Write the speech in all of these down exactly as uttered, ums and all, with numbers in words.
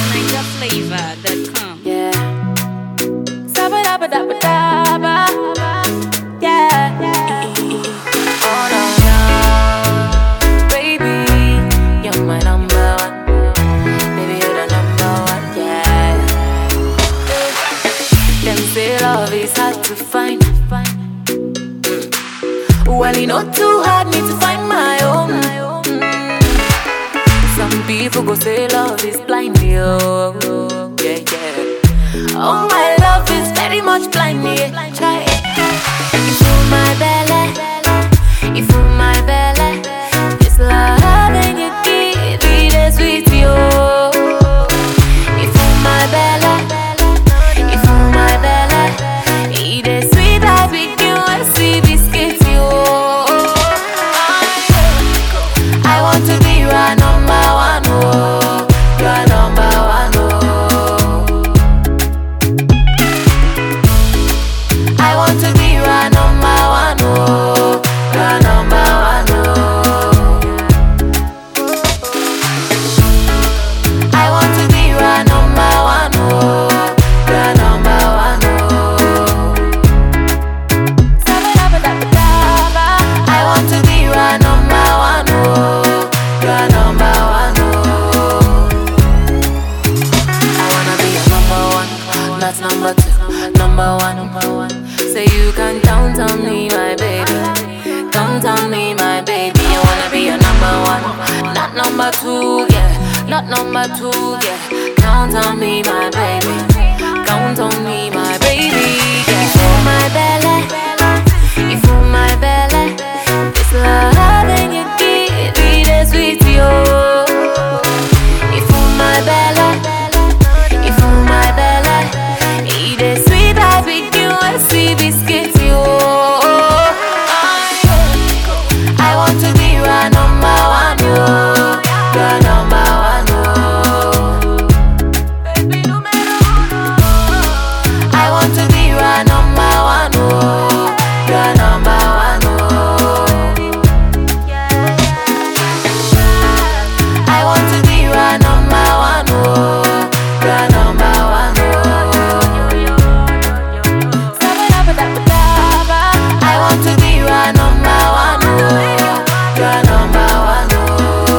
ninja flavor dot com. Yeah. Sabba dabba dabba dabba. Yeah. Oh no, no. Baby, you're my number one. Baby, you're the number one. Yeah. Them say love is hard to find. Mm. Well, it's not too hard me to find my own. Mm. Some people go say love is blind, yo. Yeah, yeah. Oh, my love is very much blind, yeah. Try it. You fool my belly, you fool my belly. It's love and you give it as sweet, yo. You fool my belly, you fool my belly. Eat it sweet as we do a sweet biscuit, yo. I want to be your number one, oh. Your number one, oh. I want to be your number one, oh. Your number one, oh. I want to be your number one, oh. Your number one, oh. Sabba-dabba-dabba-dabba. I want to be your number one, oh. Your number one, oh. I wanna be your number one, not number two, number one, number one. Say you can count on me, my baby. Count on me, my baby. I wanna be your number one, not number two, yeah. Not number two, yeah. Count on me, my baby. Count on me, my baby, yeah. You fool my belly, you fool my belly. It's love and you give it as sweet, yo. You fool my belly, you fool my belly. Eat it sweet as we do a sweet biscuit, yo. I want to be your number one, yo. Your number one, yo. I want to be your number one, oh. Your number one, oh. I want to be your number one, oh. Your number one, oh. Sabba-dabba-dabba-dabba. I want to be your number one, oh. Your number one, oh.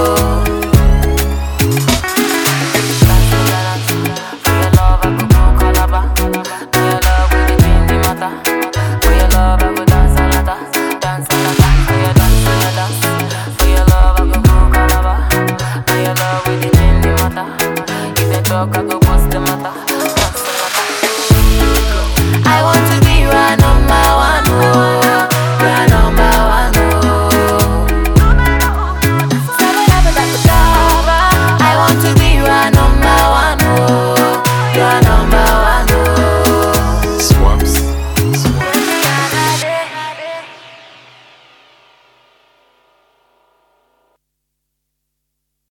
For your love, I could go Calabar. For your love, we dey change the matter. For your love, I go dance a lot, dance a lot. For your dance, for your dance. For your love, I go go Calabar. For your love, we dey change the matter. If they talk, I go bust the matter. Dance a lot. I want to be your number one, oh. Your number one, oh. Sabba-dabba-dabba-dabba. I want to